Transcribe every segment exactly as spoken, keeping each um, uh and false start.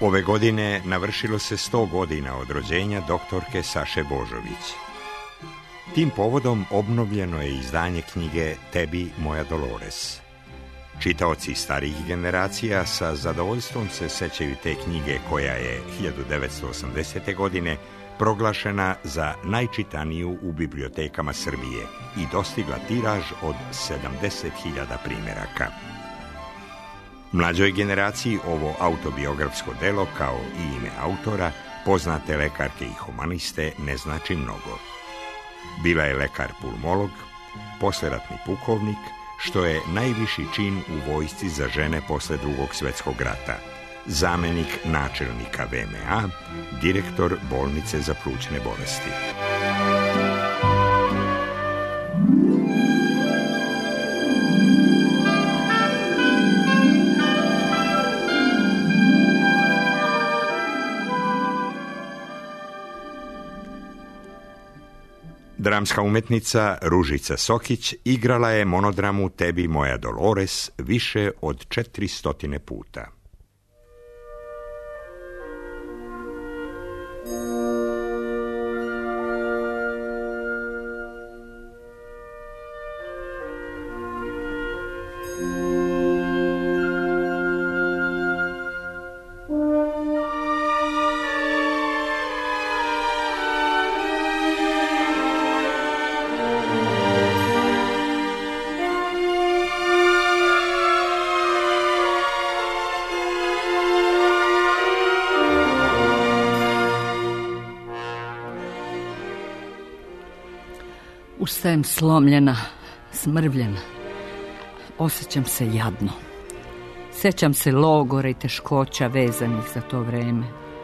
Ove godine navršilo se sto godina od rođenja doktorke Saše Božović. Tim povodom obnovljeno je izdanje knjige Tebi, moja Dolores. Čitaoci starijih generacija sa zadovoljstvom se sećaju te knjige koja je hiljadu devetsto osamdesete. godine proglašena za najčitaniju u bibliotekama Srbije i dostigla tiraž od sedamdeset hiljada primjeraka. Mlađoj generaciji ovo autobiografsko delo, kao i ime autora, poznate lekarke i humaniste, ne znači mnogo. Bila je lekar pulmolog, posleratni pukovnik, što je najviši čin u vojsci za žene posle Drugog svjetskog rata, zamenik načelnika V M A, direktor bolnice za plućne bolesti. Dramska umetnica Ružica Sokić igrala je monodramu Tebi, moja Dolores više od četiristotine puta. Ustajem slomljena, smrvljena. Osjećam se jadno. Sjećam se logora i teškoća vezanih za to vreme.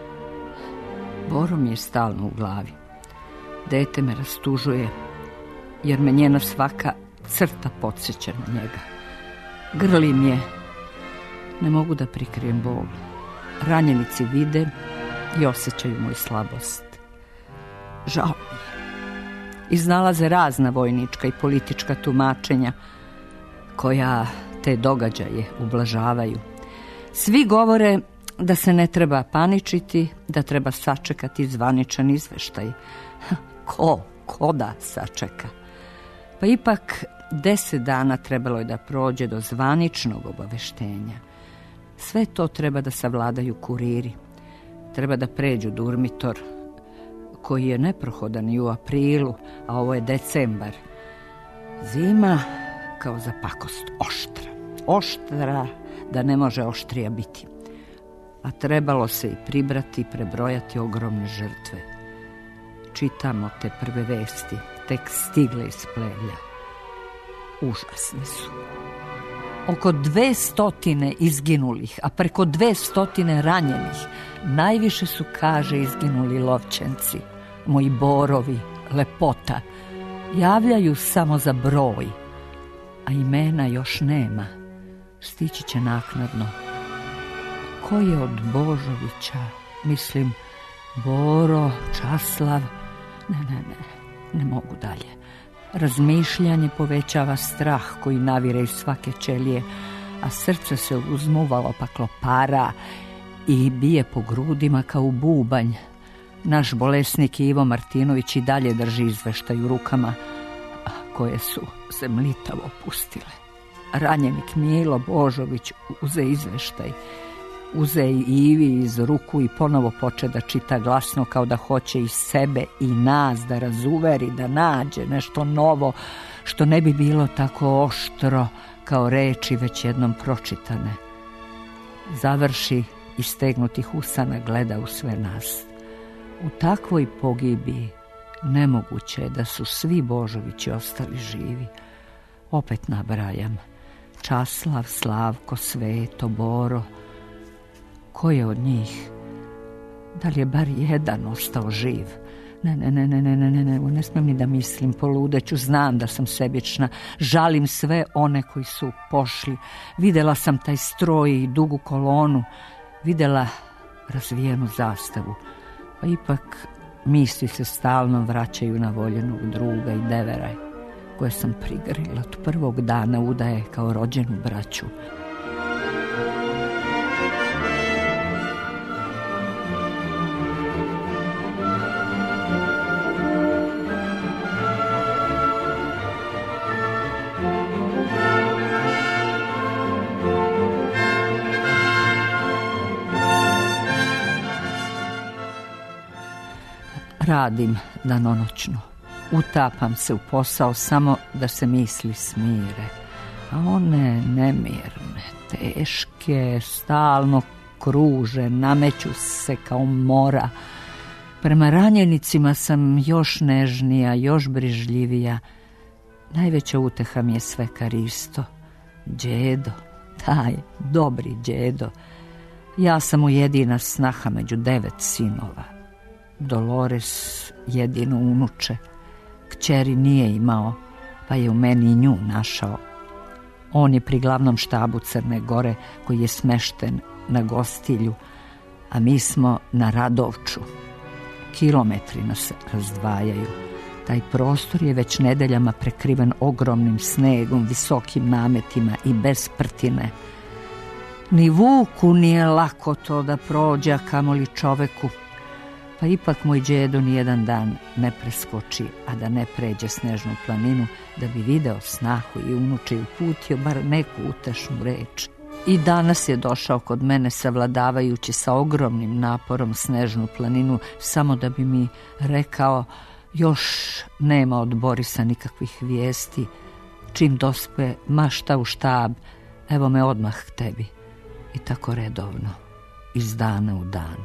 Boro mi je stalno u glavi. Dete me rastužuje, jer me njena svaka crta podsjeća na njega. Grli mi je. Ne mogu da prikrijem bol. Ranjenici vide i osjećaju moju slabost. Žao mi je. Iznalaze razna vojnička i politička tumačenja koja te događaje ublažavaju. Svi govore da se ne treba paničiti, da treba sačekati zvaničan izveštaj. Ko? Ko da sačeka? Pa ipak deset dana trebalo je da prođe do zvaničnog obaveštenja. Sve to treba da savladaju kuriri. Treba da pređu Durmitor, koji je neprohodan i u aprilu, a ovo je decembar. Zima kao za pakost oštra. Oštra da ne može oštrija biti. A trebalo se i pribrati i prebrojati ogromne žrtve. Čitamo te prve vesti, tek stigle iz Plevlja. Užasne su. Oko dve stotine izginulih, a preko dve stotine ranjenih. Najviše su, kaže, izginuli Lovćenci, moji Borovi, Lepota. Javljaju samo za broj, a imena još nema. Stići će naknadno. Ko je od Božovića? Mislim, Boro, Časlav. Ne, ne, ne, ne mogu dalje. Razmišljanje povećava strah koji navire iz svake ćelije, a srce se uzmuvalo pa klopara i bije po grudima kao bubanj. Naš bolesnik Ivo Martinović i dalje drži izveštaj u rukama, koje su se mlitavo pustile. Ranjenik Milo Božović uze izveštaj, uze i Ivi iz ruku i ponovo poče da čita glasno kao da hoće i sebe i nas da razuveri, da nađe nešto novo što ne bi bilo tako oštro kao reči već jednom pročitane. Završi i stegnutih usana gleda u sve nas. U takvoj pogibi nemoguće je da su svi Božovići ostali živi. Opet nabrajam. Časlav, Slavko, Sveto, Boro. Ko je od njih? Da li je bar jedan ostao živ? Ne, ne, ne, ne, ne, ne, ne, ne, ne smijem ni da mislim, poludeću, znam da sam sebična, žalim sve one koji su pošli. Videla sam taj stroj i dugu kolonu, videla razvijenu zastavu, pa ipak misli se stalno vraćaju na voljenog druga i devera, koje sam prigrila od prvog dana udaje kao rođenu braću. Radim danonoćno. Utapam se u posao samo da se misli smire. A one nemirne, teške, stalno kruže, nameću se kao mora. Prema ranjenicima sam još nežnija, još brižljivija. Najveća uteha mi je svekar isto. Đedo, taj dobri đedo. Ja sam mu jedina snaha među devet sinova. Dolores jedino unuče. Kćeri nije imao, pa je u meni i nju našao. On je pri glavnom štabu Crne Gore, koji je smešten na Gostilju, a mi smo na Radovču. Kilometri nas razdvajaju. Taj prostor je već nedeljama prekriven ogromnim snegom, visokim nametima i bez prtine. Ni vuku nije lako to da prođe, a kamoli čoveku. Pa ipak moj đedo nijedan dan ne preskoči, a da ne pređe Snežnu planinu, da bi video snahu i unuče i uputio bar neku utešnu reč. I danas je došao kod mene savladavajući sa ogromnim naporom Snežnu planinu, samo da bi mi rekao: još nema od Borisa nikakvih vijesti, čim dospe mašta u štab, evo me odmah k tebi. I tako redovno, iz dana u dan.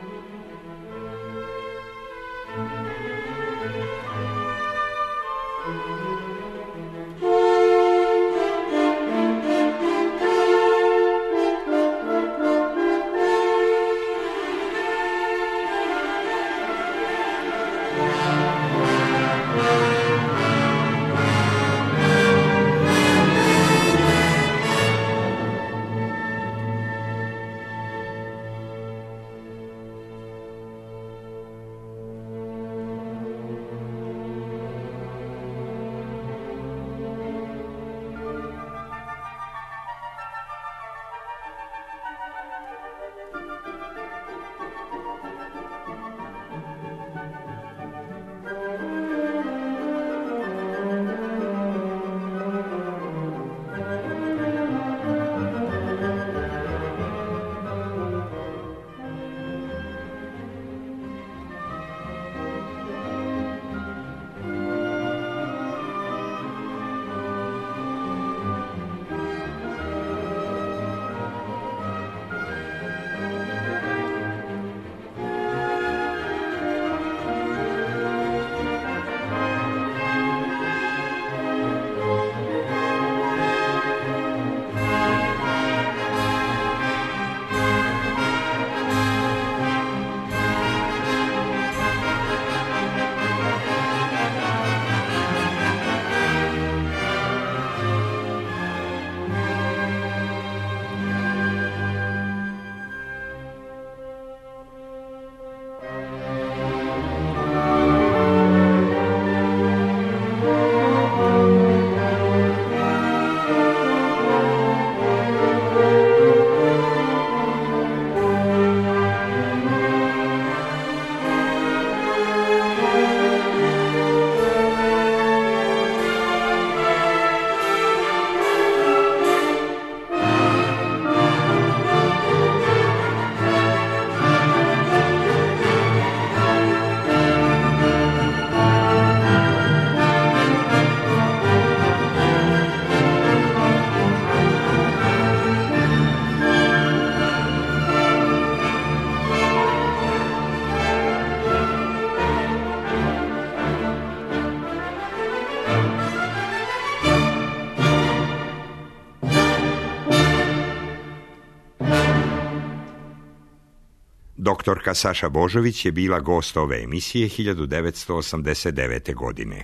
Doktorka Saša Božović je bila gost ove emisije hiljadu devetsto osamdeset devete. godine.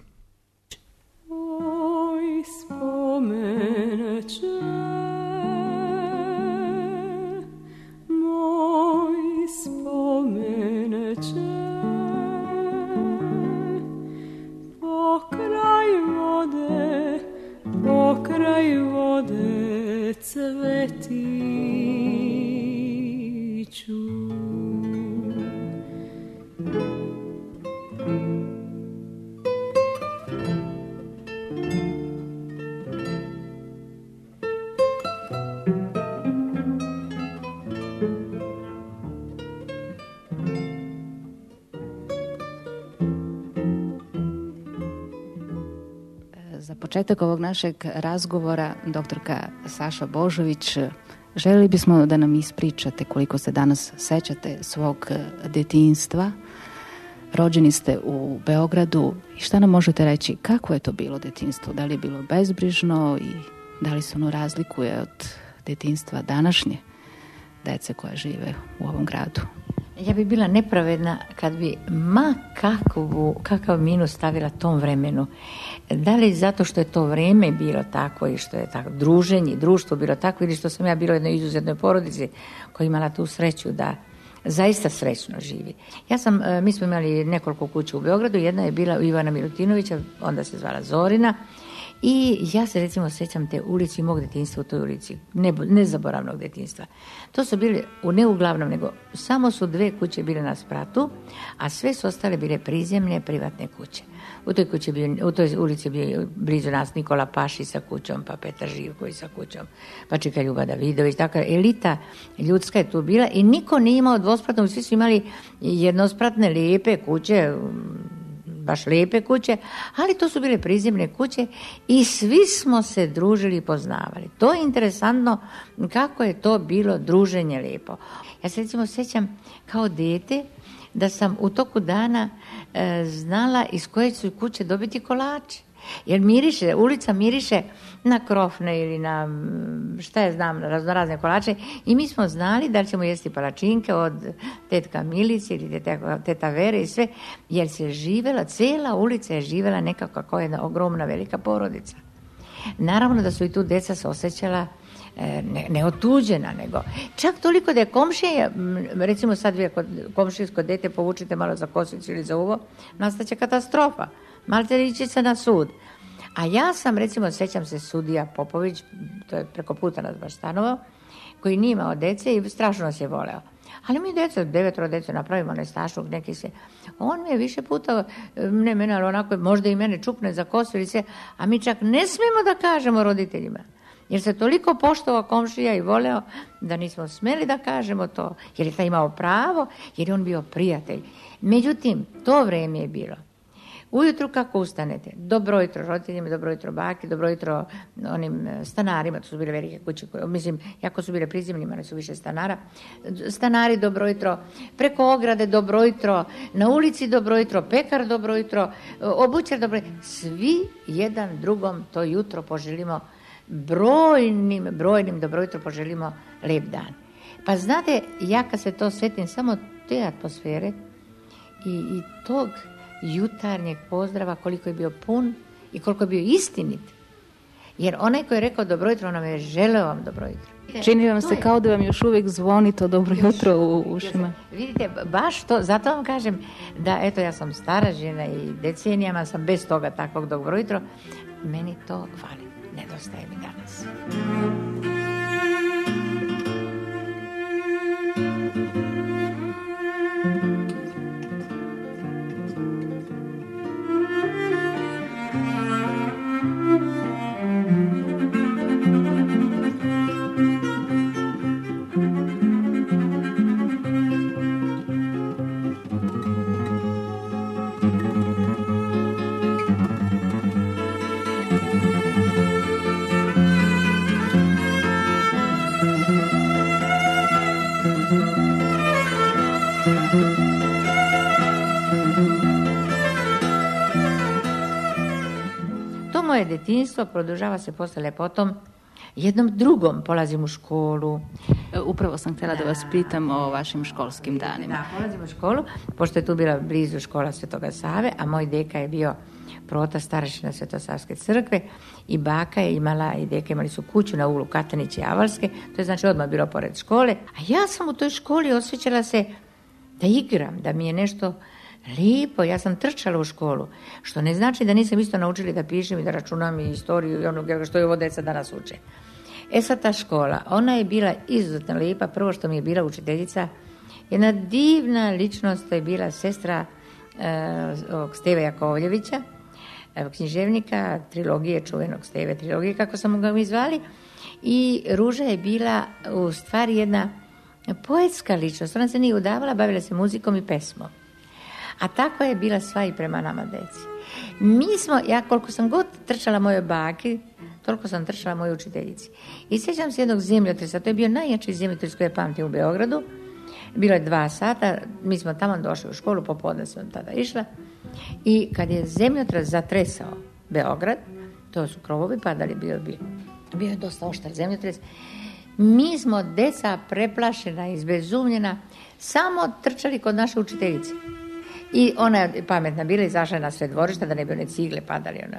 Oj, spomeneće, moj spomeneće, pokraj vode, pokraj vode cvetiću. Za početak ovog našeg razgovora, doktorka Saša Božović, željeli bismo da nam ispričate koliko se danas sećate svog detinjstva. Rođeni ste u Beogradu i šta nam možete reći, kako je to bilo detinjstvo? Da li je bilo bezbrižno i da li se ono razlikuje od detinjstva današnje dece koja žive u ovom gradu? Ja bi bila nepravedna kad bi ma kakvu, kakav minus stavila tom vremenu. Da li zato što je to vreme bilo tako i što je tako druženje, društvo bilo tako ili što sam ja bila u jednoj izuzetnoj porodici koja je imala tu sreću da zaista srećno živi. Ja sam, mi smo imali nekoliko kuća u Beogradu, jedna je bila u Ivana Milutinovića, onda se zvala Zorina. I ja se recimo sjećam te ulici mog detinjstva u toj ulici, ne, nezaboravnog detinjstva. To su bili, ne uglavnom, nego samo su dve kuće bile na spratu, a sve su ostale bile prizemne, privatne kuće. U toj, kući bio, u toj ulici bio blizu nas Nikola Pašić sa kućom, pa Petar Živković sa kućom, pa Čika Ljuba Davidović. Tako elita ljudska je tu bila i niko nije imao dvospratno, svi su imali jednospratne, lijepe kuće, baš lijepe kuće, ali to su bile prizemne kuće i svi smo se družili i poznavali. To je interesantno kako je to bilo druženje lijepo. Ja se recimo sjećam kao dijete da sam u toku dana e, znala iz koje su kuće dobiti kolače. Jer miriše, ulica miriše na krofne ili na šta je znam, na raznorazne kolače i mi smo znali da li ćemo jesti palačinke od tetka Milice ili teta, teta Vere i sve, jer se živela, cijela ulica je živela nekako kao jedna ogromna velika porodica. Naravno da su i tu djeca se osjećala ne, ne otuđena, nego čak toliko da je komšija, recimo sad vi ako komšijsko dete povučite malo za kosicu ili za uvo, nastaće katastrofa. Malte ići se na sud. A ja sam, recimo, sjećam se sudija Popović, to je preko puta nas baš stanovao, koji nije imao dece i strašno nas je voleo. Ali mi djeca, devetoro djece napravimo nestašluk, neki se, on mi je više puta, ne mene, ali onako, možda i mene čupne za kosu ili se, a mi čak ne smijemo da kažemo roditeljima. Jer se toliko poštovao komšija i voleo da nismo smjeli da kažemo to, jer je taj imao pravo, jer je on bio prijatelj. Međutim, to vrijeme je bilo. Ujutru kako ustanete, dobro jutro roditeljima, dobro jutro baki, dobro jutro onim stanarima, to su bile velike kuće, koje, mislim, jako su bile prizemne, imali su više stanara, stanari dobro jutro, preko ograde dobro jutro, na ulici dobro jutro, pekar dobro jutro, obućar dobro jutro, svi jedan drugom to jutro poželimo, brojnim, brojnim dobro jutro poželimo lijep dan. Pa znate, ja kad se to sjetim, samo te atmosfere i, i tog jutarnjeg pozdrava, koliko je bio pun i koliko je bio istinit. Jer onaj koji je rekao dobro jutro, nam je želeo vam dobro jutro. Čini vam se kao da vam još uvijek zvoni to dobro jutro u ušima. Vidite, baš to, zato vam kažem da, eto, ja sam stara žena i decenijama sam bez toga takvog dobro jutro. Meni to fali, nedostaje mi danas. Moje detinjstvo produžava se posle potom jednom drugom. Polazim u školu. Upravo sam htjela da vas pitam o vašim školskim danima. Da, polazim u školu, pošto je tu bila blizu škola Svetoga Save, a moj deka je bio prota starešina Svetosavske crkve i baka je imala, i deka imali su kuću na uglu Katanić i Avalske, to je znači odmah bilo pored škole, a ja sam u toj školi osjećala se da igram, da mi je nešto lijepo, ja sam trčala u školu, što ne znači da nisam isto naučili da pišem i da računam i istoriju i ono što je ovo deca danas uče. E sad ta škola, ona je bila izuzetno lijepa, prvo što mi je bila učiteljica, jedna divna ličnost, to je bila sestra uh, Steve Jakovljevića, uh, književnika, trilogije, čuvenog Steve trilogije, kako smo ga mi zvali, i Ruža je bila u stvari jedna poetska ličnost, ona se nije udavala, bavila se muzikom i pesmom. A tako je bila sva i prema nama deci. Mi smo, ja koliko sam god trčala mojoj baki, toliko sam trčala mojoj učiteljici. I sjećam se jednog zemljotresa, to je bio najjači zemljotres koji je pamtim u Beogradu. Bilo je dva sata, mi smo tamo došli u školu, popodne sam tada išla. I kad je zemljotres zatresao Beograd, to su krovovi padali, bio, bio, bio je dosta oštar zemljotres. Mi smo, deca preplašena, izbezumljena, samo trčali kod naše učiteljice. I ona je pametna bila, izašla na sred dvorišta da ne bi one cigle padali, one,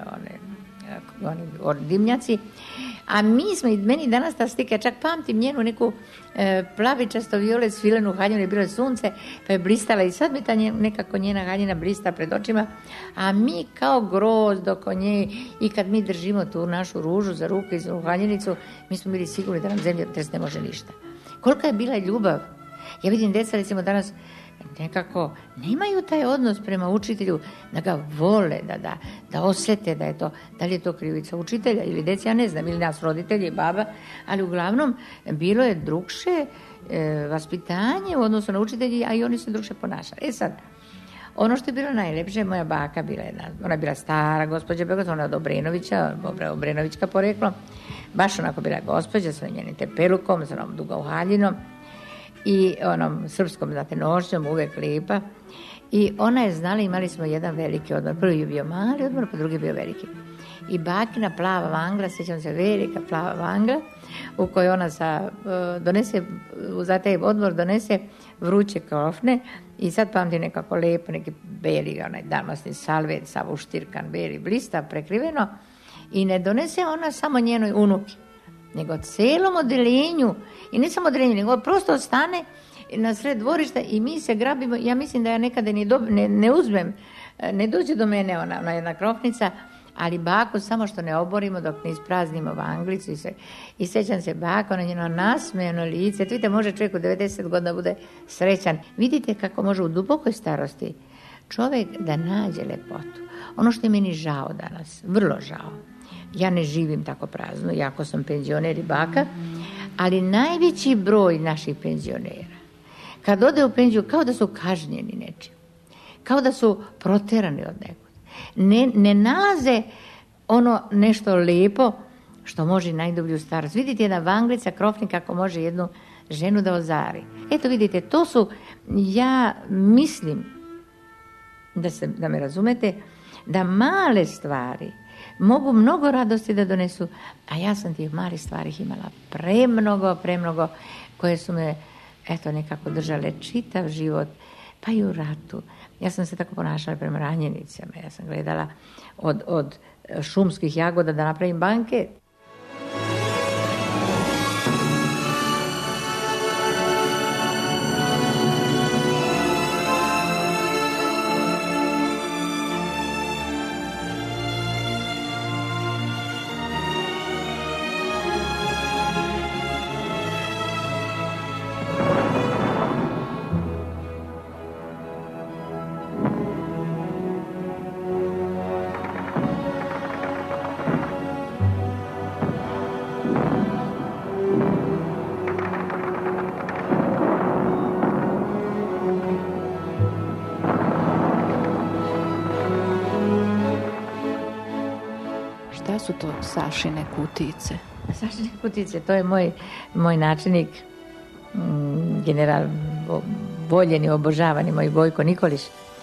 one, one dimnjaci. A mi smo, i meni danas ta slika, čak pamtim njenu neku e, plavičasto violet svilenu haljinu, je bilo sunce, pa je blistala i sad mi ta nje, nekako njena haljina blista pred očima, a mi kao grozd oko nje, i kad mi držimo tu našu ružu za ruke i za haljinicu, mi smo bili sigurni da nam zemljotres ne može ništa. Kolika je bila ljubav. Ja vidim deca, recimo danas, nekako nemaju taj odnos prema učitelju, da ga vole, da, da, da osjete da je to, da li je to krivica učitelja ili deci, ja ne znam, ili nas roditelji i baba, ali uglavnom bilo je drugše e, vaspitanje u odnosu na učitelji, a i oni su drugše ponašali. E sad, ono što je bilo najlepše, moja baka bila jedna, ona je bila stara gospođa Beograd, ona je od Obrenovića, Obrenovićka poreklo, baš onako bila gospođa sa njenim tepelukom, sa onom dugom haljinom, i onom srpskom, znate, nošnjom, uvek lipa. I ona je znala, imali smo jedan veliki odmor. Prvi je bio mali odmor, pa drugi je bio veliki. I bakina plava vangla, sjećam se, velika plava vangla, u kojoj ona sa, donese, za taj odmor donese vruće krofne i sad pamtim nekako lepo, neki beli, onaj damasni salvet, sav uštirkan, beli blista, prekriveno, i ne donese ona samo njenoj unuki, nego celom odeljenju, i ne samo odeljenju, nego prosto stane na sred dvorišta i mi se grabimo. Ja mislim da ja nekada ni do, ne, ne uzmem, ne dođe do mene ona, ona jedna krofnica, ali baku samo što ne oborimo dok ne ispraznimo vanglicu. I, se, i sećam se baka, ona njeno nasmejano lice. Vidite, može čovjek u devedeset godina bude srećan. Vidite kako može u dubokoj starosti čovjek da nađe lepotu. Ono što je meni žao danas, vrlo žao. Ja ne živim tako prazno, jako sam penzioner i baka, ali najveći broj naših penzionera, kad ode u penziju, kao da su kažnjeni nečim, kao da su proterani od nekog. Ne, ne nalaze ono nešto lepo što može najdublju starost. Vidite, jedna vanglica, krofnik, kako može jednu ženu da ozari. Eto, vidite, to su, ja mislim, da, se, da me razumete, da male stvari mogu mnogo radosti da donesu, a ja sam tih malih stvari imala premnogo, premnogo, koje su me, eto, nekako držale čitav život, pa i u ratu. Ja sam se tako ponašala prema ranjenicama, ja sam gledala od, od šumskih jagoda da napravim banket. Šta su to Sašine kutice? Sašine kutice, to je moj, moj načelnik, general voljeni, obožavani, moj Bojko Nikolić.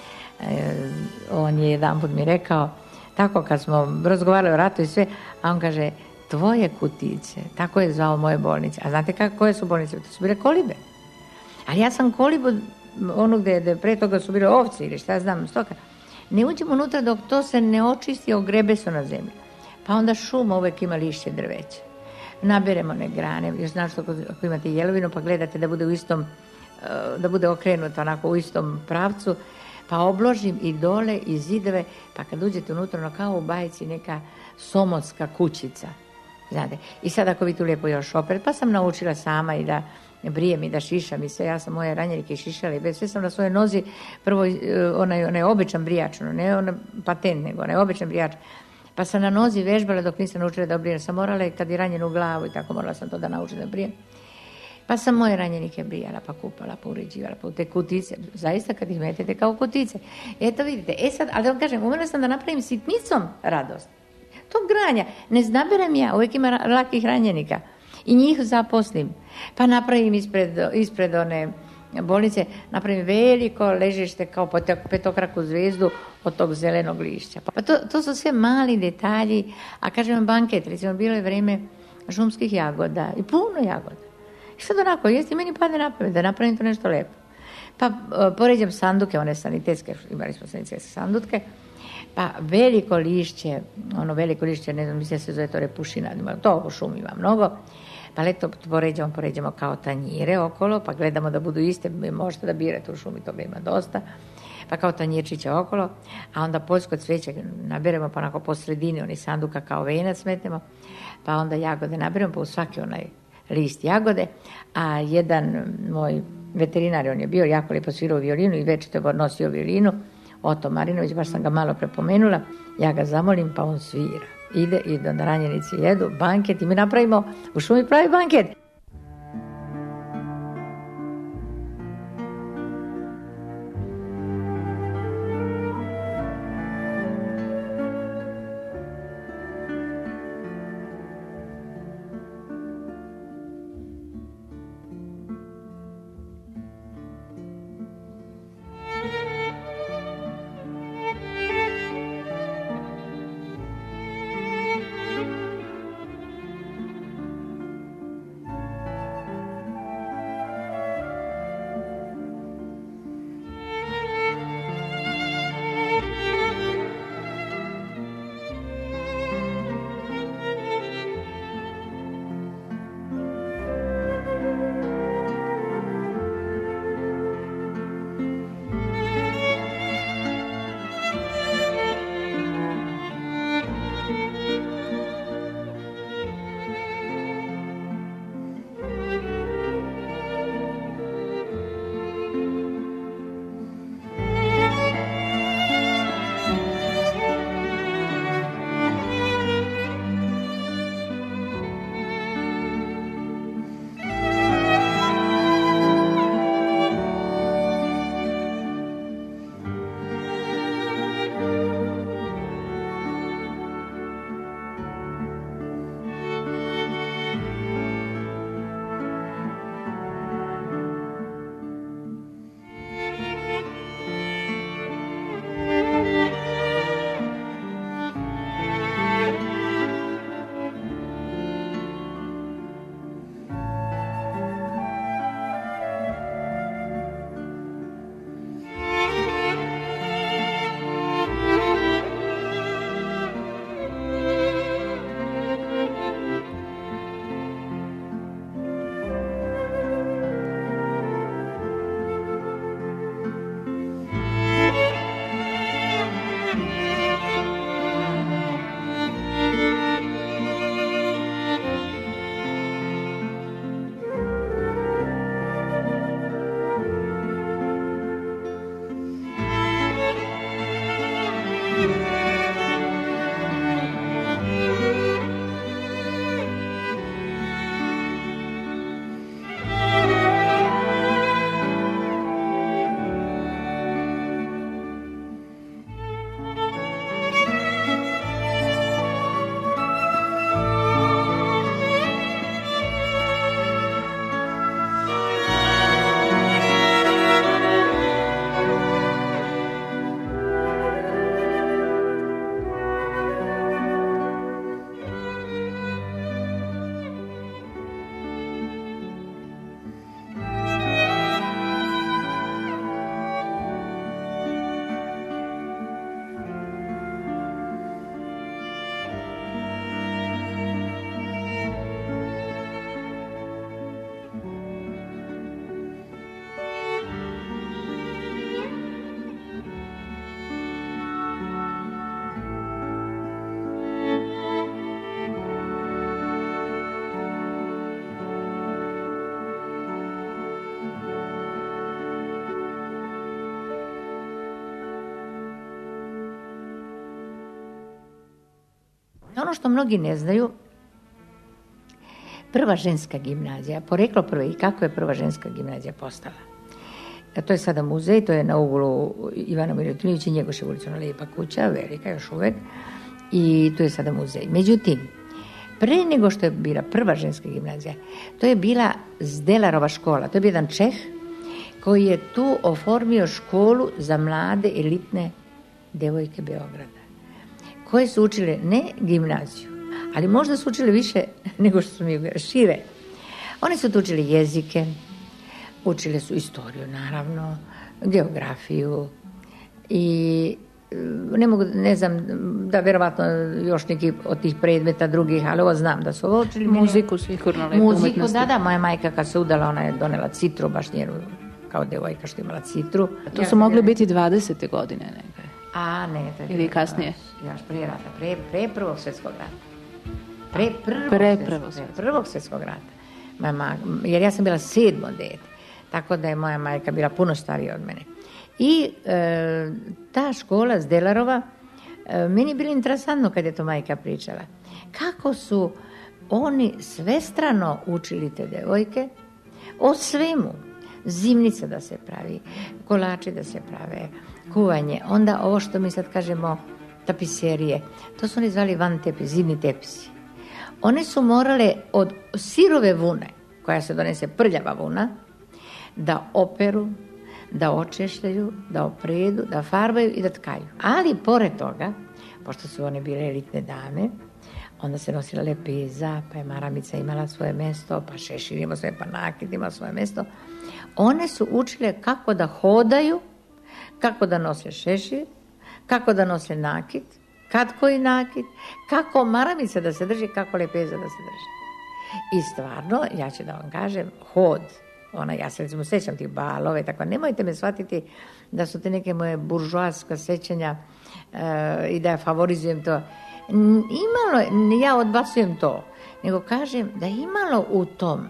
On je jedan put mi rekao, tako kad smo razgovarali o ratu i sve, a on kaže, tvoje kutice, tako je zvao moje bolnice. A znate kako, koje su bolnice? To su bile kolibe. Ali ja sam kolibu, ono gde, gde pre toga su bile ovce ili šta znam, stoka. Ne uđemo unutra dok to se ne očisti, ogrebe su na zemlji. Pa onda šuma uvek ima lišće drveće. Naberemo one grane, još znaš što ako imate jelovinu pa gledate da bude u istom, da bude okrenuto onako u istom pravcu, pa obložim i dole i zidove, pa kad uđete unutra, ono kao u bajci neka somotska kućica. Znate, i sad ako vi tu lijepo još opet, pa sam naučila sama i da brijem i da šišam i sve, ja sam moje ranjenike šišala i bez, sve sam na svojoj nozi, prvo onaj, onaj običan brijač, ne onaj patent, nego onaj običan brijač. Pa sam na nozi vežbala dok nisam naučila da brijem. Sam morala i kad je ranjen u glavu i tako morala sam to da naučim da brijem. Pa sam moje ranjenike brijala, pa kupala, pa uređivala, pa u te kutice. Zaista kad ih metete kao kutice. Eto vidite, e sad, ali da vam kažem, umjela sam da napravim sitnicom radost. Tog granja, ne znaberem ja, uvijek ima lakih ranjenika. I njih zaposlim. Pa napravim ispred, ispred one bolnice, napravim veliko ležište kao petokraku zvijezdu od tog zelenog lišća. Pa to, to su sve mali detalji, a kažem vam banket, recimo bilo je vrijeme šumskih jagoda i puno jagoda. I sad onako, jesti meni padne na pamet da napravim to nešto lijepo. Pa uh, poređam sanduke, one sanitetske, imali smo sanitetske sandutke, pa veliko lišće, ono veliko lišće, ne znam, mislim se zove to repušina, to u šumi ima mnogo, pa leto poređamo, poređamo kao tanjire okolo, pa gledamo da budu iste, možete da birate u šumi, toga ima dosta, pa kao tanjirčiće okolo, a onda poljsko cvijeće naberemo pa onako po sredini, oni sanduka kao venac metnemo, pa onda jagode naberemo, pa u svaki onaj list jagode, a jedan moj veterinar, on je bio jako lijepo svirao violinu i večito je nosio violinu, Oto Marinović, baš sam ga malo prepomenula, ja ga zamolim pa on svira. Ide i da ranjenici jedu, banket i mi napravimo u šumi pravi banket. Ono što mnogi ne znaju, prva ženska gimnazija, poreklo prve i kako je prva ženska gimnazija postala. A to je sada muzej, to je na uglu Ivana Milutinovića i Njegošev ulicu, ona lijepa kuća, velika još uvek, i to je sada muzej. Međutim, pre nego što je bila prva ženska gimnazija, to je bila Zdelarova škola, to je bio jedan Čeh koji je tu oformio školu za mlade elitne devojke Beograda, koje su učile ne gimnaziju, ali možda su učile više nego što su mi šire. One su tu učile jezike, učile su istoriju, naravno, geografiju i ne mogu, ne znam, da verovatno još neki od tih predmeta drugih, ali ovo znam da su ovo učili. Muziku, sigurno, lepo Muziku, umetnosti. da, da, moja majka kad se udala, ona je donela citru, baš njenu, kao devojka što imala citru. To su mogli biti dvadesete godine neke. A, ne, to je Ili kasnije? Još prije rata, pre, pre prvog svjetskog rata. Pre prvog, Pre svjetskog, prvog pre prvog svjetskog rata. Moja ma, jer ja sam bila sedmo dete, tako da je moja majka bila puno starija od mene. I e, ta škola Zdelarova, e, meni je bilo interesantno kad je to majka pričala. Kako su oni svestrano učili te devojke o svemu. Zimnica da se pravi, kolači da se prave, kuvanje. Onda ovo što mi sad kažemo tapiserije, to su oni zvali van tepis, zimni tepisi. One su morale od sirove vune, koja se donese prljava vuna, da operu, da očešljaju, da opredu, da farbaju i da tkaju. Ali pored toga, pošto su one bile elitne dame, onda se nosila lepeza, pa je maramica imala svoje mesto, pa šešir ima svoje, pa nakit ima svoje mesto. One su učile kako da hodaju, kako da nose šešir, kako da nose nakit, kad koji nakit, kako maramica da se drži, kako lepeza da se drži. I stvarno, ja ću da vam kažem, hod, ona, ja se recimo sećam tih balove, tako, nemojte me shvatiti da su te neke moje buržoaska sećanja e, i da ja favorizujem to. Imalo, ja odbacujem to, nego kažem da imalo u tom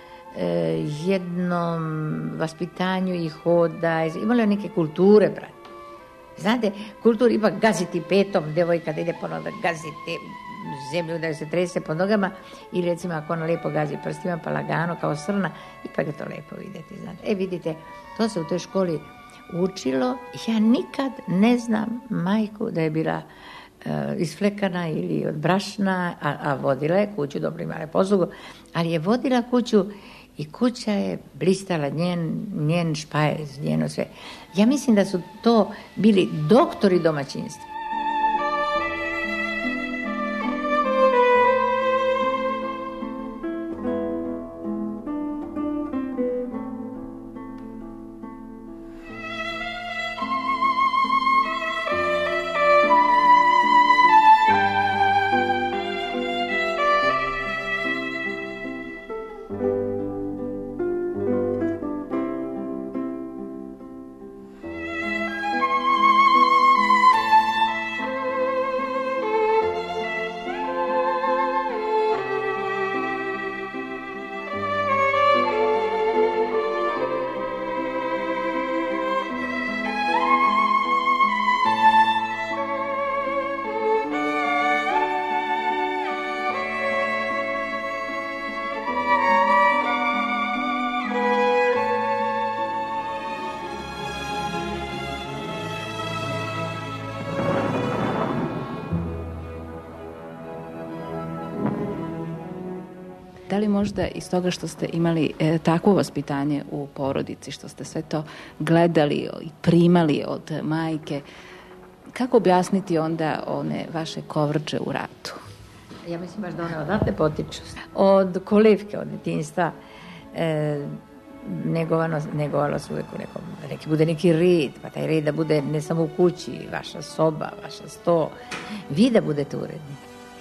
e, jednom vaspitanju i hoda, imalo je neke kulture, brate. Znate, kultura ipak gaziti petom, devojka da ide ponovno da gaziti zemlju, da joj se trese po nogama, ili recimo ako ona lepo gazi prstima pa lagano kao srna, ipak je to lepo vidjeti. Znate. E vidite, to se u toj školi učilo. Ja nikad ne znam majku da je bila uh, isflekana ili od brašna, a, a vodila je kuću, dobro imala je poslugu, ali je vodila kuću i kuća je blistala, njen, njen špajez, njeno sve. Ja mislim da su to bili doktori domaćinstva. Da li možda iz toga što ste imali e, takvo vaspitanje u porodici, što ste sve to gledali i primali od majke, kako objasniti onda one vaše kovrđe u ratu? Ja mislim baš da one odatle potiču. Od kolevke, od djetinjstva, e, negovano, negovalo se uvijek u nekom, neki bude neki red, pa taj red da bude ne samo u kući, vaša soba, vaša sto, vi da budete uredni.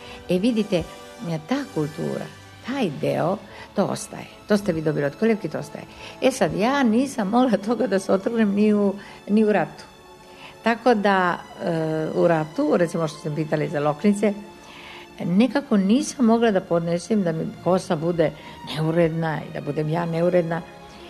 E vidite, ta kultura, taj deo, to ostaje. To ste vi dobili od kolevke, to ostaje. E sad, ja nisam mogla toga da se otrgnem ni u, ni u ratu. Tako da e, u ratu, recimo što sam pitali za loknice, nekako nisam mogla da podnesem da mi kosa bude neuredna i da budem ja neuredna.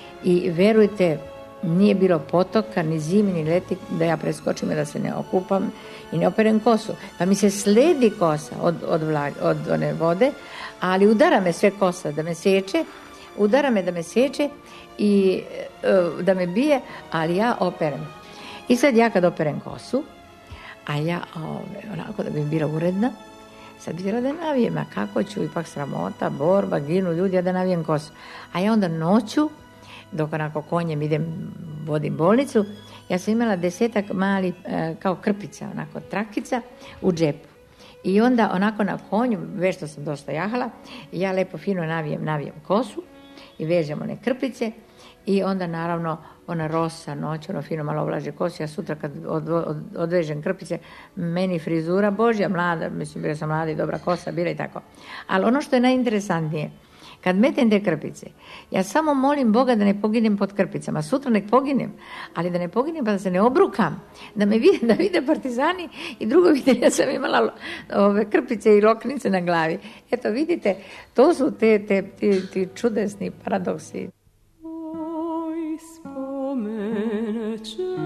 I verujte, nije bilo potoka, ni zimi, ni leti, da ja preskočim i da se ne okupam i ne operem kosu. Pa mi se sledi kosa od, od, vlag, od one vode, ali udara me sve kosa da me seče, udara me da me seče i uh, da me bije, ali ja operem. I sad ja kad operem kosu, a ja ove, onako da bi bila uredna, sad bi htjela da navijem, a kako ću, ipak sramota, borba, ginu ljudi, ja da navijem kosu. A ja onda noću, dok onako konjem idem, vodim bolnicu, ja sam imala desetak mali e, kao krpica, onako trakica u džepu. I onda onako na konju, već što sam dosta jahala, ja lepo fino navijem, navijem kosu i vežem one krpice i onda naravno ona rosa noć, ono fino malo ovlaže kosu, ja sutra kad od, od, odvežem krpice, meni frizura Božja, mlada, mislim bila sam mlada i dobra kosa, bila i tako. Ali ono što je najinteresantnije, kad metem te krpice, ja samo molim Boga da ne poginem pod krpicama. Sutra nek poginem, ali da ne poginem pa da se ne obrukam, da me vide, da vide partizani i drugo vide, ja sam imala ove krpice i loknice na glavi. Eto vidite, to su te, te, ti, ti čudesni paradoksi. Oj, spomeneće,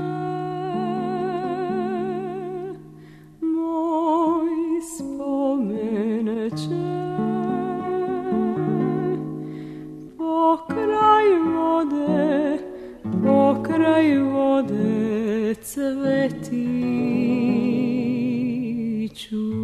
moj spomeneće, pokraj vode, pokraj vode cvetiću.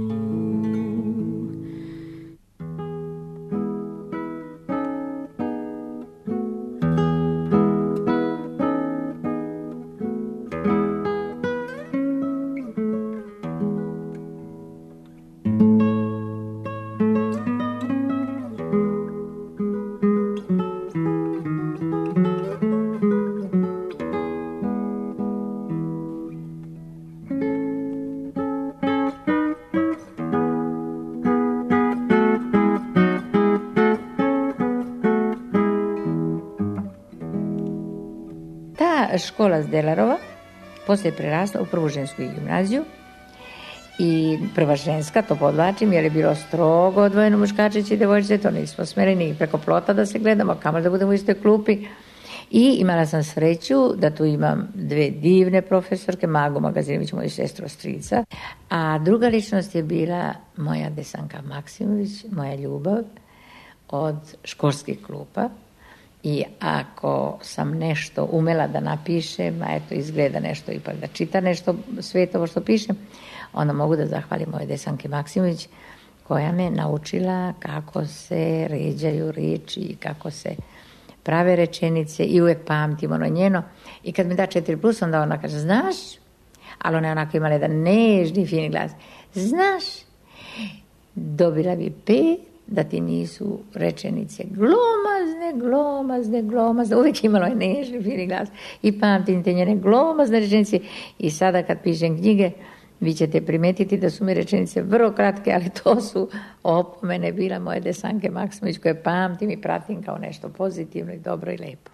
Škola Zdelarova poslije je prerasla u prvu žensku gimnaziju i prva ženska, to podlačim, jer je bilo strogo odvojeno muškarčići i devojčice, to nismo smjeli ni preko plota da se gledamo, kamo da budemo u istoj klupi. I imala sam sreću da tu imam dve divne profesorke, Magu Magazinović, moju sestru strica, a druga ličnost je bila moja Desanka Maksimović, moja ljubav od školskih klupa. I ako sam nešto umela da napišem, a eto izgleda nešto ipak da čita nešto svetovo što pišem, onda mogu da zahvalim moje Desanke Maksimović koja me naučila kako se ređaju riječi i kako se prave rečenice i uvijek pamtim ono njeno. I kad mi da četiri plus, onda ona kaže, znaš, ali ona je onako imala jedan nežni, fini glas, znaš, dobila bi pet da ti nisu rečenice glomazne, glomazne, glomazne. Uvijek imalo je nežni, fini glas. I pamtim te njene glomazne rečenice. I sada kad pišem knjige, vi ćete primetiti da su mi rečenice vrlo kratke, ali to su opomene bila moje Desanke Maksimović koje pamtim i pratim kao nešto pozitivno i dobro i lepo.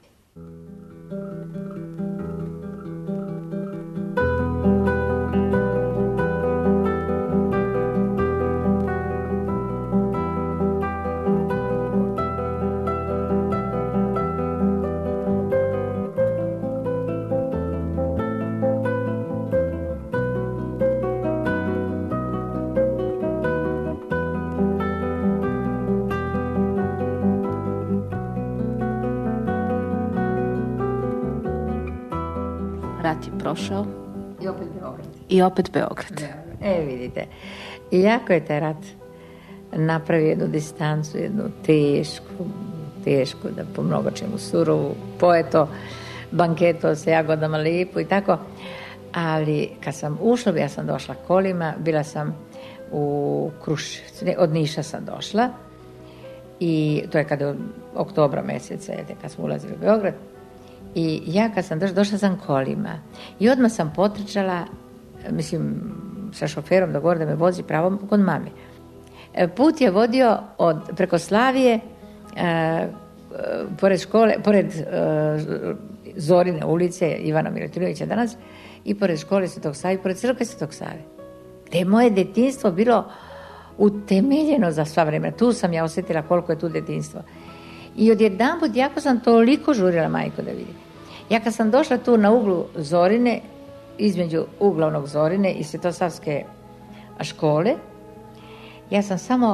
Rat je prošao. I opet Beograd. I opet Beograd. E, vidite. I jako je taj rat napravio jednu distancu, jednu tešku, tešku, da po mnogo čemu surovu, poeto, banketo sa jagodama lipu i tako. Ali kad sam ušla, ja sam došla kolima, bila sam u Kruševcu, od Niša sam došla i to je kada je oktobra mjeseca, kad smo ulazili u Beograd. I ja kad sam došla, došla sam kolima i odmah sam potrčala, mislim, sa šoferom do gore da me vozi pravo kod mame. Put je vodio od, preko Slavije, e, pored škole, pored e, Zorine ulice, Ivana Milutinovića danas, i pored škole Svetog Save, i pored crkve Svetog Save. Te je moje detinjstvo bilo utemeljeno za sva vremena. Tu sam ja osjetila koliko je tu detinjstvo. I odjedanput, jako sam toliko žurila majku da vidim. Ja kad sam došla tu na uglu Zorine, između uglavnog Zorine i Svetosavske škole, ja sam samo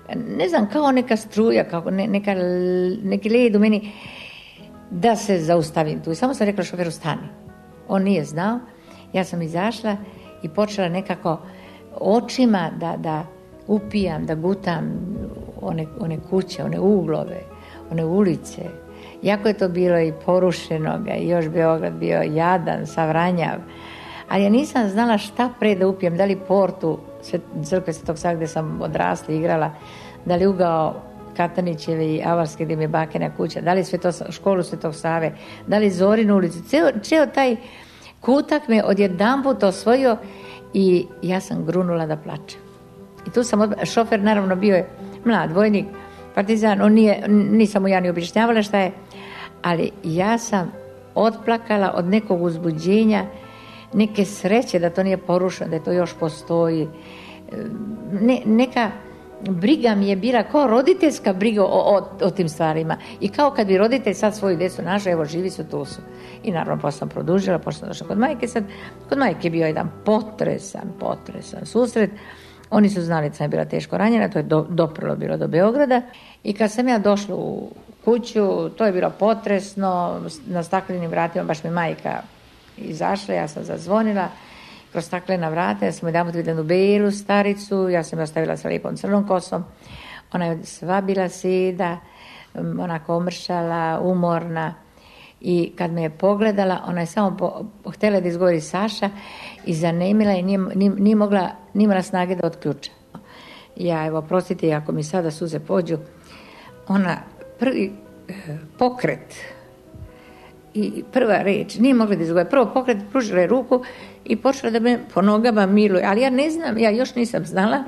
ne znam, kao neka struja, kao ne, neka, neki led u meni, da se zaustavim tu. I samo sam rekla šoferu stani. On nije znao. Ja sam izašla i počela nekako očima da, da upijam, da gutam one, one kuće, one uglove, one ulice. Jako je to bilo i porušenoga i još Beograd bio jadan, savranjav. Ali ja nisam znala šta pre da upijem, da li portu crkve Svetog Save gdje sam odrasla i igrala, da li ugao Katanićeve i Avarske gdje mi je bakina kuća, da li sveto, školu Svetog Save, da li Zorinu ulicu. Ceo, ceo taj kutak me odjedanput osvojio i ja sam grunula da plačem. I tu sam, odba... šofer naravno bio je mlad vojnik, partizan, on nije, nisam mu ja ni objašnjavala šta je, ali ja sam otplakala od nekog uzbuđenja, neke sreće da to nije porušeno, da to još postoji. Ne, neka briga mi je bila kao roditeljska briga o, o, o tim stvarima. I kao kad bi roditelj sad svoju djecu našao, evo živi su, tu su. I naravno posle sam produžila, posle sam došla kod majke. Sad, kod majke je bio jedan potresan, potresan susret. Oni su znali da sam je bila teško ranjena, to je do, doprlo bilo do Beograda. I kad sam ja došla u kuću, to je bilo potresno, na staklenim vratima, baš mi majka izašla, ja sam zazvonila kroz staklena vrata, ja sam jedan put vidjela belu staricu, ja sam je ostavila sa lijepom crnom kosom, ona je sva bila sida, onako omršala, umorna, i kad me je pogledala, ona je samo po, htjela da izgovori Saša i zanemila i nije, nije, nije mogla, nije imala snage da otključa. Ja, evo, prostite, ako mi sada suze pođu, ona prvi pokret i prva reč, nije mogla da izgovori, prvo pokret, pružila je ruku i počela da me po nogama miluje, ali ja ne znam, ja još nisam znala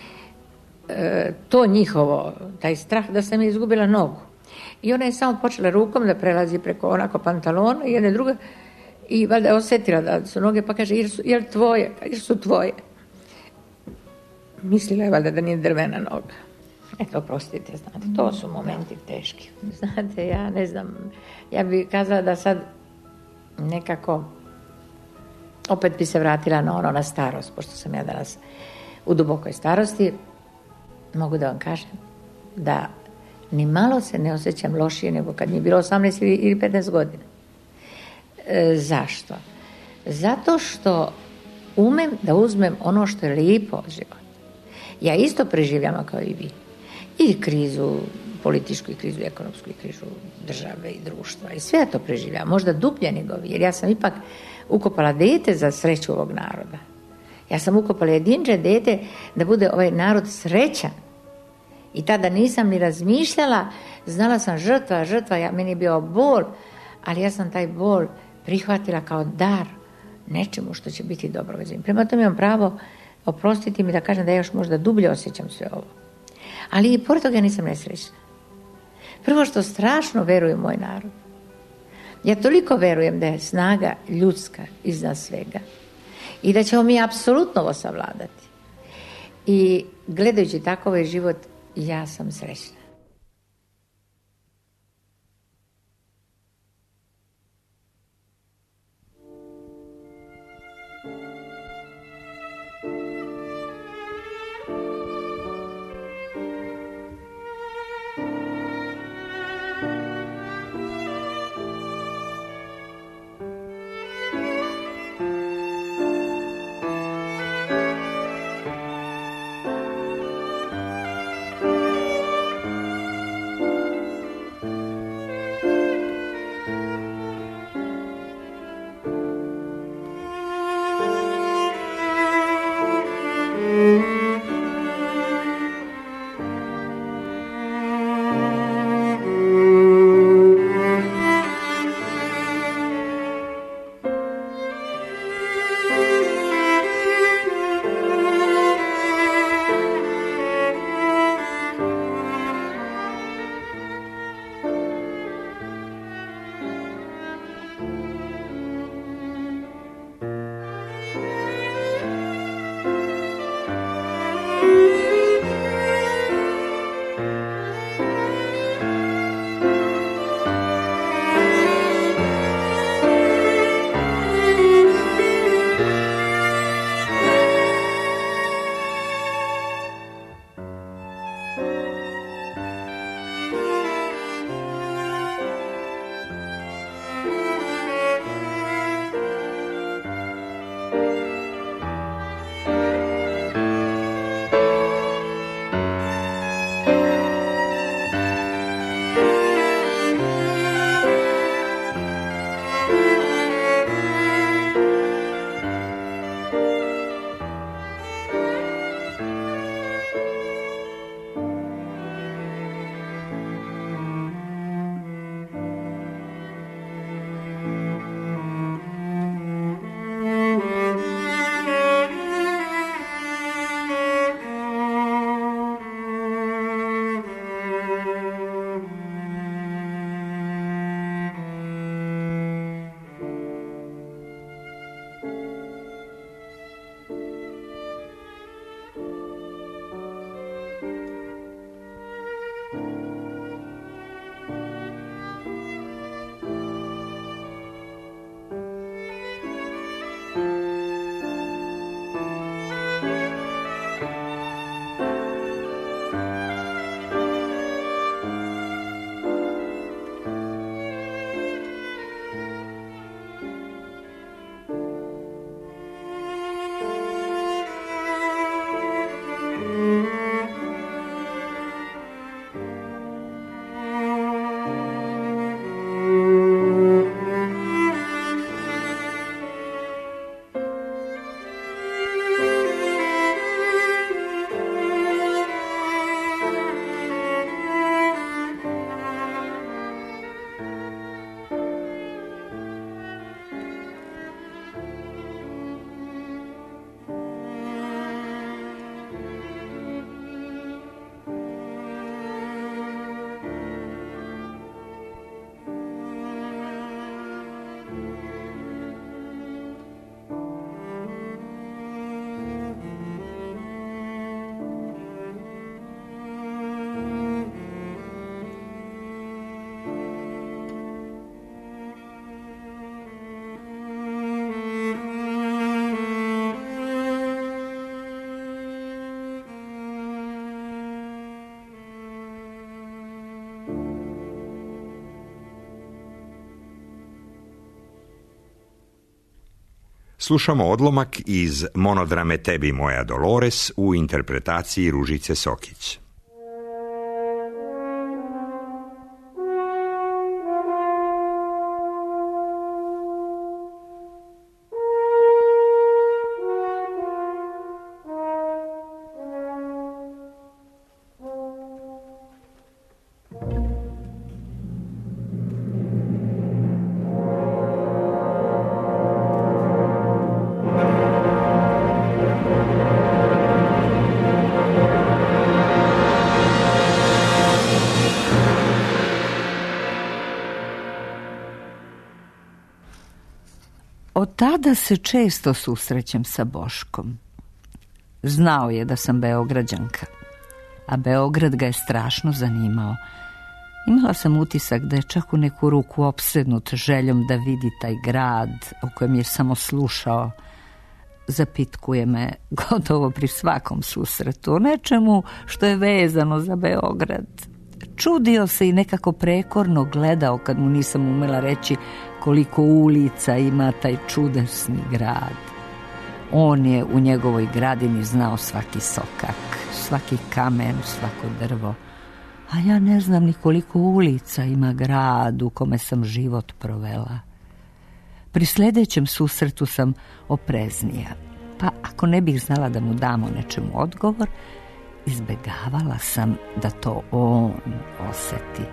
e, to njihovo, taj strah da sam je izgubila nogu. I ona je samo počela rukom da prelazi preko onako pantalona i jedne druge i valjda je osjetila da su noge, pa kaže, jer su, jer tvoje, jer su tvoje. Mislila je valjda da nije drvena noga. Eto, prostite, znate, to su momenti teški. Znate, ja ne znam, ja bih kazala da sad nekako opet bi se vratila na ono, na starost, pošto sam ja danas u dubokoj starosti, mogu da vam kažem da ni malo se ne osjećam lošije nego kad mi je bilo osamnaest ili petnaest godina. E, zašto? Zato što umem da uzmem ono što je lijepo od života. Ja isto preživljam kao i vi. I krizu političku, i krizu ekonomsku, i krizu države i društva. I sve ja to preživljam. Možda dublje nego vi, jer ja sam ipak ukopala dete za sreću ovog naroda. Ja sam ukopala jedinče dete da bude ovaj narod srećan. I tada nisam ni razmišljala, znala sam žrtva, žrtva, ja, meni je bio bol, ali ja sam taj bol prihvatila kao dar nečemu što će biti dobro. Prema tome imam pravo oprostiti mi da kažem da ja još možda dublje osjećam sve ovo. Ali i pored toga nisam nesrećna. Prvo što strašno verujem moj narod. Ja toliko verujem da je snaga ljudska iznad svega i da ćemo mi apsolutno ovo savladati. I gledajući tako ovaj život, ja sam srećna. Slušamo odlomak iz monodrame Tebi moja Dolores u interpretaciji Ružice Sokić. Od tada se često susrećem sa Boškom. Znao je da sam Beograđanka, a Beograd ga je strašno zanimao. Imala sam utisak da je čak u neku ruku opsednut željom da vidi taj grad o kojem je samo slušao. Zapitkuje me gotovo pri svakom susretu o nečemu što je vezano za Beograd. Čudio se i nekako prekorno gledao kad mu nisam umela reći koliko ulica ima taj čudesni grad. On je u njegovoj gradini znao svaki sokak, svaki kamen, svako drvo, a ja ne znam ni koliko ulica ima grad u kome sam život provela. Pri sljedećem susretu sam opreznija, pa ako ne bih znala da mu damo nečemu odgovor, izbegavala sam da to on osjeti.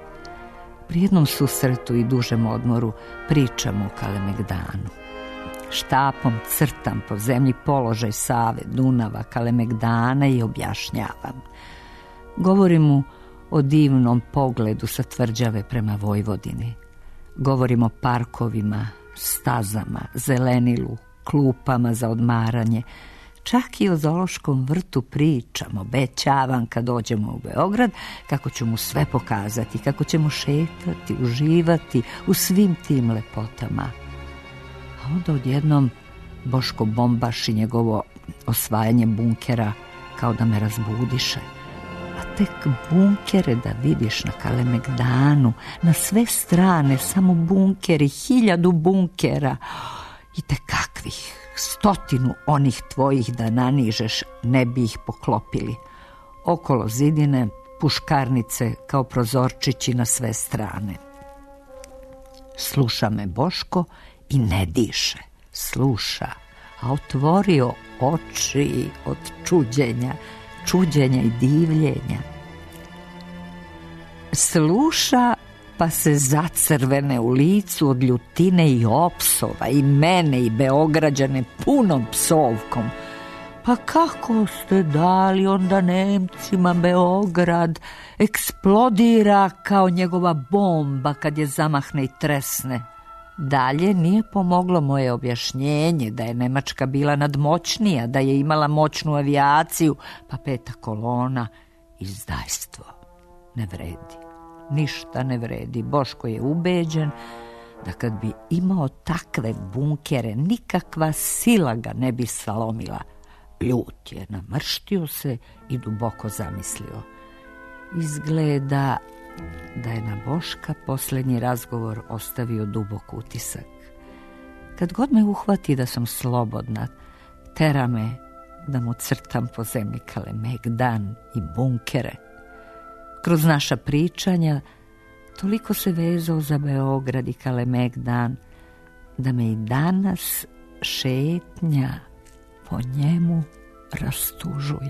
Pri jednom susretu i dužem odmoru pričam o Kalemegdanu. Štapom crtam po zemlji položaj Save, Dunava, Kalemegdana i objašnjavam. Govorim mu o divnom pogledu sa tvrđave prema Vojvodini. Govorim o parkovima, stazama, zelenilu, klupama za odmaranje. Čak i o zoološkom vrtu pričam, obećavam kad dođemo u Beograd kako ću mu sve pokazati, kako ćemo šetati, uživati u svim tim lepotama. A onda odjednom Boško bombaši njegovo osvajanje bunkera kao da me razbudiše. A tek bunkere da vidiš na Kalemegdanu, na sve strane, samo bunkeri, hiljadu bunkera i te kakvih. Stotinu onih tvojih da nanižeš ne bi ih poklopili. Okolo zidine, puškarnice kao prozorčići na sve strane. Sluša me Boško i ne diše. Sluša, a otvorio oči od čuđenja, čuđenja i divljenja. Sluša pa se zacrvene u licu od ljutine i opsova, i mene i Beograđane punom psovkom. Pa kako ste dali onda Nemcima Beograd? Eksplodira kao njegova bomba kad je zamahne i tresne. Dalje nije pomoglo moje objašnjenje da je Nemačka bila nadmoćnija, da je imala moćnu avijaciju, pa peta kolona, izdajstvo. Ne vredi. Ništa ne vredi. Boško je ubeđen da kad bi imao takve bunkere, nikakva sila ga ne bi salomila. Ljut je, namrštio se i duboko zamislio. Izgleda da je na Boška posljednji razgovor ostavio dubok utisak. Kad god me uhvati da sam slobodna, tera me da mu crtam po zemlji Kalemegdan i bunkere. Kroz naša pričanja toliko se vezao za Beograd i Kalemegdan da me i danas šetnja po njemu rastužuje.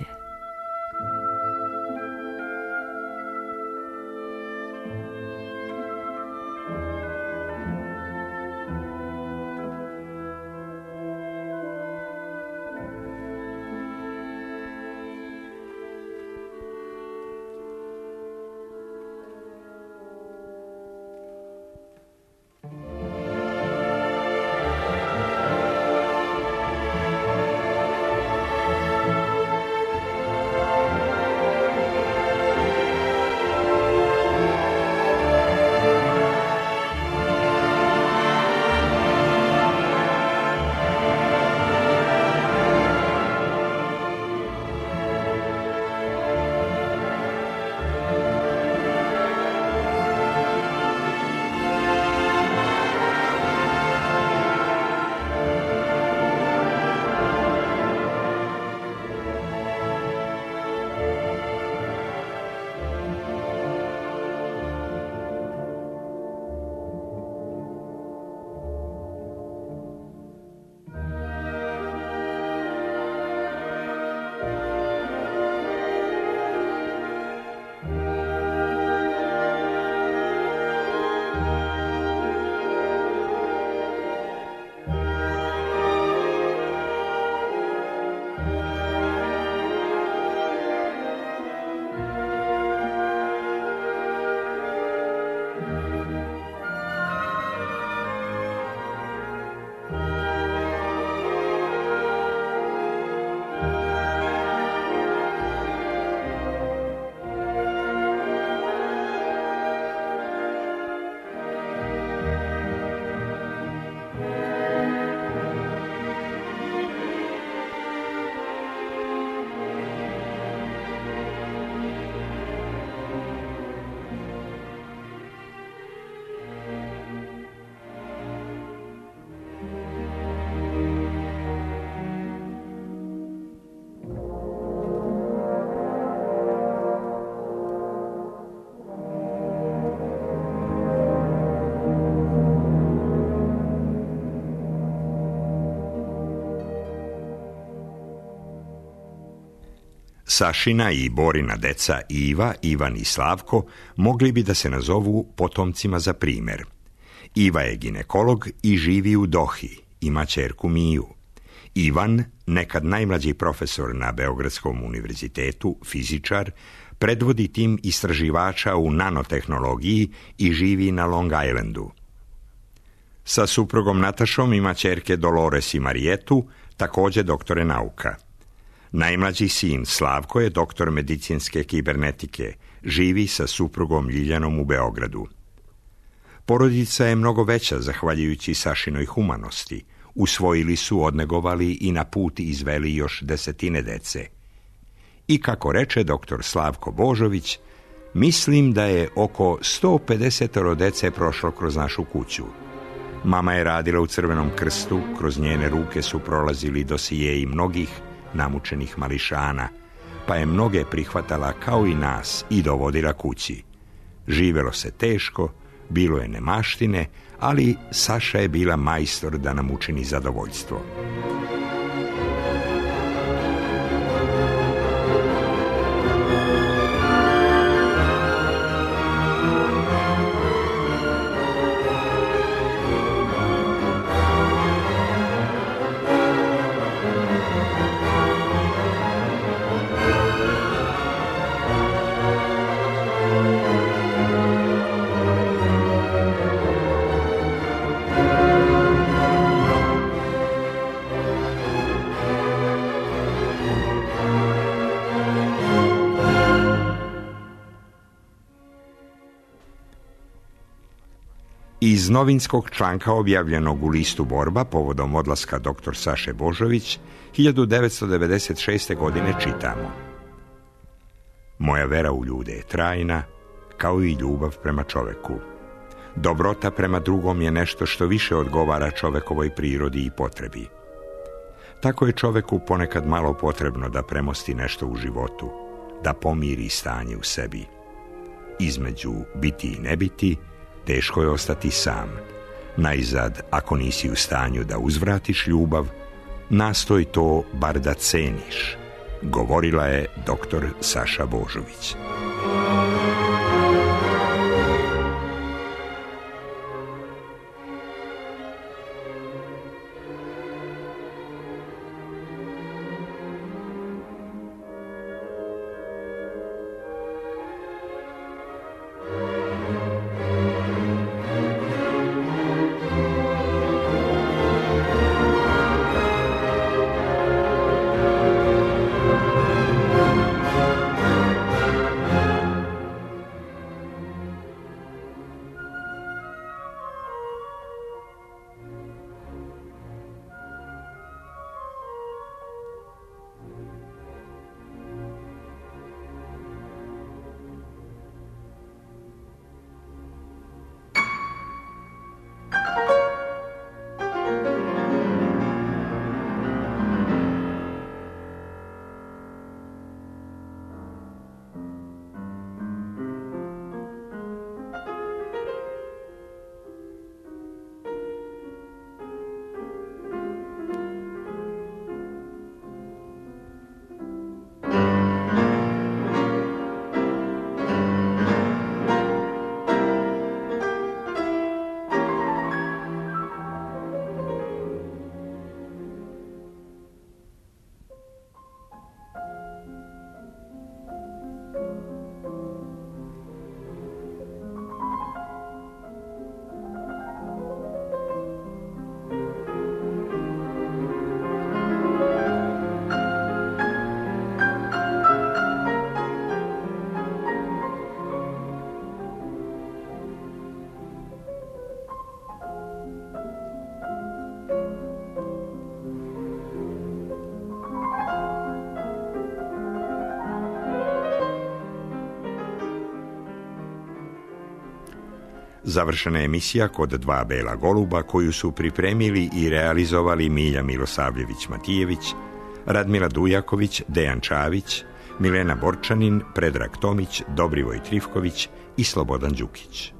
Sašina i Borina deca Iva, Ivan i Slavko mogli bi da se nazovu potomcima za primjer. Iva je ginekolog i živi u Dohi, ima ćerku Miju. Ivan, nekad najmlađi profesor na Beogradskom univerzitetu, fizičar, predvodi tim istraživača u nanotehnologiji i živi na Long Islandu. Sa suprugom Natašom ima ćerke Dolores i Marijetu, također doktore nauka. Najmlađi sin Slavko je doktor medicinske kibernetike, živi sa suprugom Ljiljanom u Beogradu. Porodica je mnogo veća zahvaljujući Sašinoj humanosti. Usvojili su, odnegovali i na put izveli još desetine dece. I kako reče doktor Slavko Božović, mislim da je oko sto pedeset dece prošlo kroz našu kuću. Mama je radila u Crvenom krstu, kroz njene ruke su prolazili dosijeji mnogih namučenih mališana, pa je mnoge prihvatala kao i nas i dovodila kući. Živelo se teško, bilo je nemaštine, ali Saša je bila majstor da nam učini zadovoljstvo. Iz novinskog članka objavljenog u listu Borba povodom odlaska doktor Saše Božović hiljadu devetsto devedeset šeste. godine čitamo: Moja vera u ljude je trajna, kao i ljubav prema čoveku. Dobrota prema drugom je nešto što više odgovara čovekovoj prirodi i potrebi. Tako je čoveku ponekad malo potrebno da premosti nešto u životu, da pomiri stanje u sebi. Između biti i ne biti, teško je ostati sam. Najzad, ako nisi u stanju da uzvratiš ljubav, nastoj to bar da ceniš, govorila je doktor Saša Božović. Završena je emisija Kod dva bela goluba, koju su pripremili i realizovali Milja Milosavljević-Matijević, Radmila Dujaković, Dejan Čavić, Milena Borčanin, Predrag Tomić, Dobrivoj Trifković i Slobodan Đukić.